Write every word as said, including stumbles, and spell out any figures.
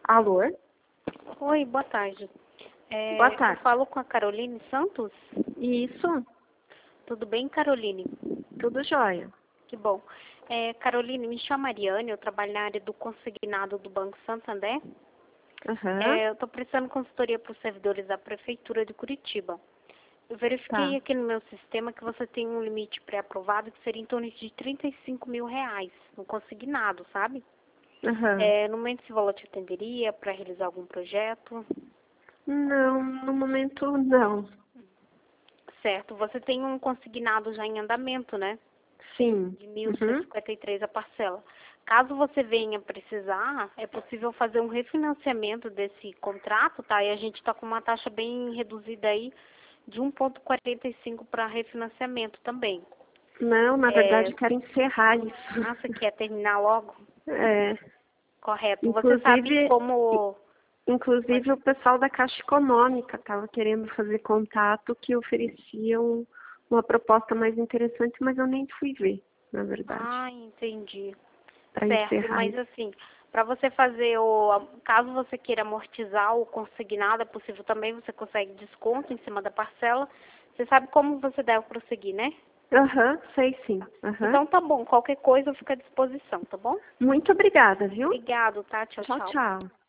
Alô? Oi, boa tarde. É, Boa tarde. Eu falo com a Caroline Santos. Isso, Tudo bem, Caroline? tudo jóia. Que bom. É, Caroline, me chamo Mariane, eu trabalho na área do consignado do Banco Santander. Aham, É, eu estou prestando consultoria para os servidores da Prefeitura de Curitiba. Eu verifiquei tá. aqui no meu sistema que você tem um limite pré-aprovado que seria em torno de trinta e cinco mil reais no consignado, sabe? Aham. É, no momento esse valor te atenderia para realizar algum projeto? Não, no momento não. Certo, você tem um consignado já em andamento, né? Sim. De mil cento e Uhum. cinquenta e três a parcela. Caso você venha precisar, é possível fazer um refinanciamento desse contrato, tá? E a gente está com uma taxa bem reduzida aí de um vírgula quarenta e cinco para refinanciamento também. Não, na verdade É, eu quero encerrar isso. ah, você quer terminar logo? É, Correto. Você sabe inclusive, como... inclusive Pode... o pessoal da Caixa Econômica estava querendo fazer contato que ofereciam uma proposta mais interessante, mas eu nem fui ver, na verdade, Ah, entendi. para Certo, encerrar mas isso. assim, para você fazer o, caso você queira amortizar o consignado, é possível também, você consegue desconto em cima da parcela. Você sabe como você deve prosseguir, né? Aham, sei sim. Aham. Então tá bom, qualquer coisa eu fico à disposição, tá bom? Muito obrigada, viu? Obrigado, tá? Tchau, Tchau, tchau. tchau.